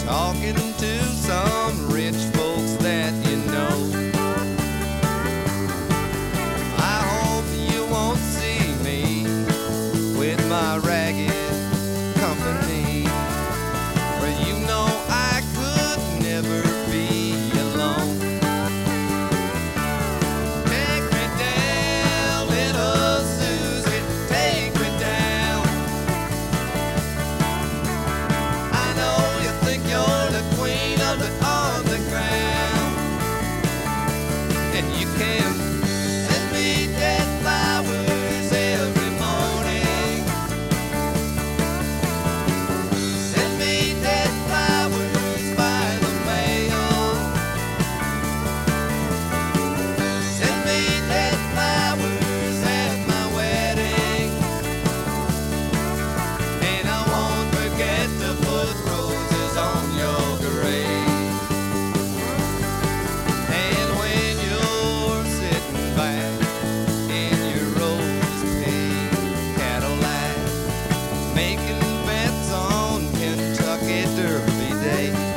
talking to some rich folks that you know. I hope you won't see me with my ragged company, for you know I could never be alone. Take me down, little Susie, take me down. I know you think you're the queen of the underground, and you can send me dead flowers every morning. Send me dead flowers by the mail. Send me dead flowers at my wedding, and I won't forget to put roses on your grave. And when you're sitting back in your rose-pink Cadillac, making bets on Kentucky Derby Day,